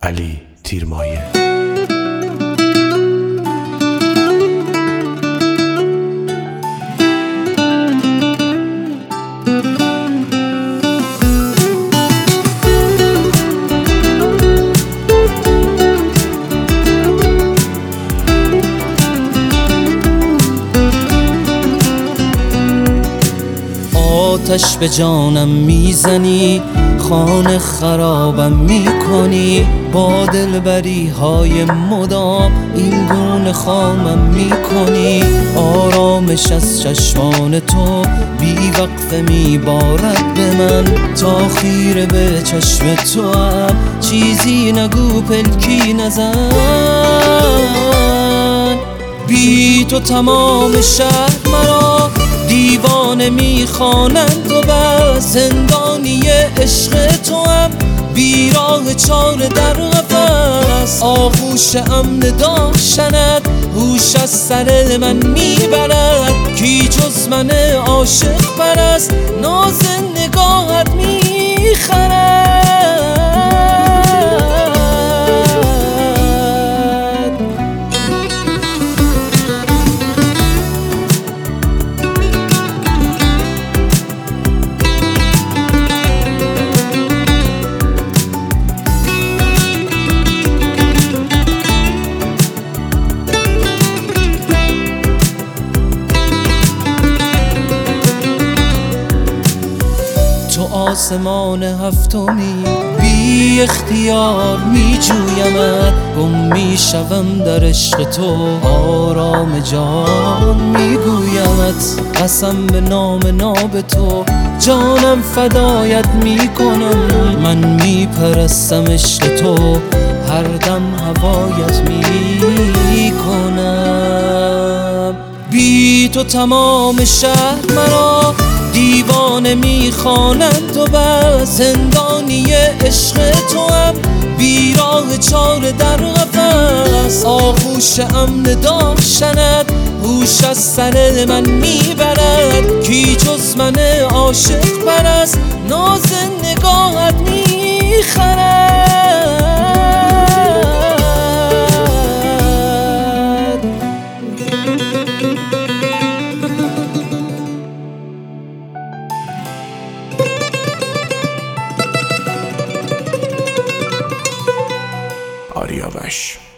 علی تیرمایه. آتش به جانم میزنی، خانه خرابم میکنی، با دلبری های مدام این گونه خامم میکنی. آرامش از چشمان تو بی وقفه میبارد به من، تا خیره به چشم تو هم چیزی نگو پلکی نزن. بی تو تمام شهر مرا دیوانه میخوانند و بس، زندانی عشق تو هم بیراه چاره در قفس. آغوش امن داشتنت هوش از سر من میبرد، کی جز من عاشق پرست ناز نگاهت میخرد. تو آسمان هفتمی بی اختیار می جویمت، گم می شوم در عشق تو آرام جان می گویمت. قسم به نام ناب تو جانم فدایت می کنم، من می پرستم عشق تو هر دم هوایت می کنم. بی تو تمام شهر مرا دیوانه میخوانند و بس، زندانی عشق تو هم بیراه چاره در قفس. آغوش امن داشتنت هوش از سر من میبرد، کی جز من عاشق پرست ناز نگاهت میخرد. آریاوش.